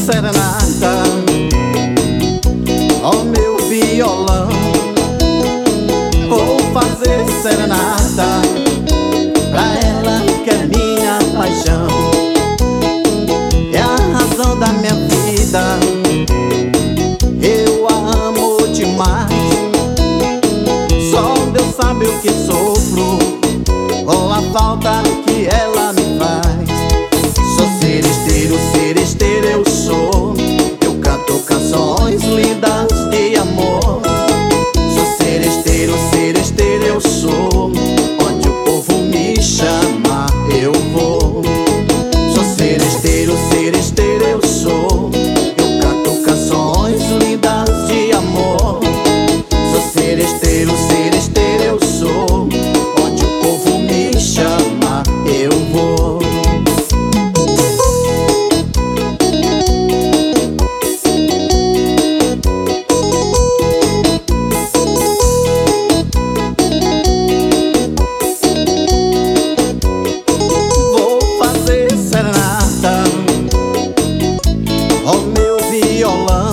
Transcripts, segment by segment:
serenata ao meu violão. Vou fazer serenata pra ela que é minha paixão, é a razão da minha vida. Eu a amo demais, só Deus sabe o que sofro com a falta que ela me faz. Sou seresteiro eu sou. Eu canto canções lindas de amor. Sou seresteiro eu sou. Onde o povo me chama eu vou. Sou seresteiro eu sou. Eu canto canções lindas de amor. Sou seresteiro eu sou. Onde o povo me chama eu vou. Ao meu violão,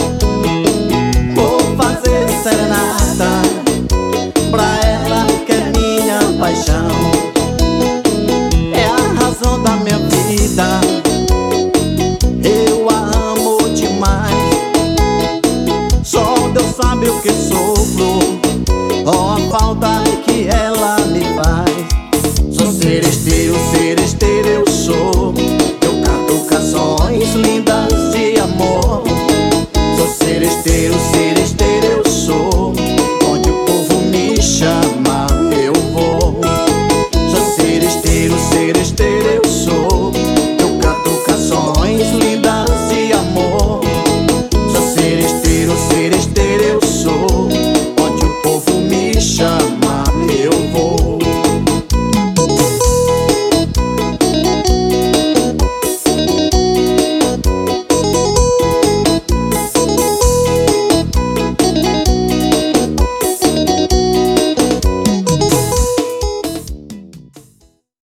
vou fazer serenata pra ela que é minha paixão, é a razão da minha vida. Eu a amo demais, só Deus sabe o que sofro com a falta que ela me faz. Sou seresteiro eu sou. Eu canto canções lindas de amor. Sou seresteiro eu sou. Onde o povo me chama eu vou. Sou seresteiro eu sou. Eu canto canções lindas de amor. Sou seresteiro eu sou.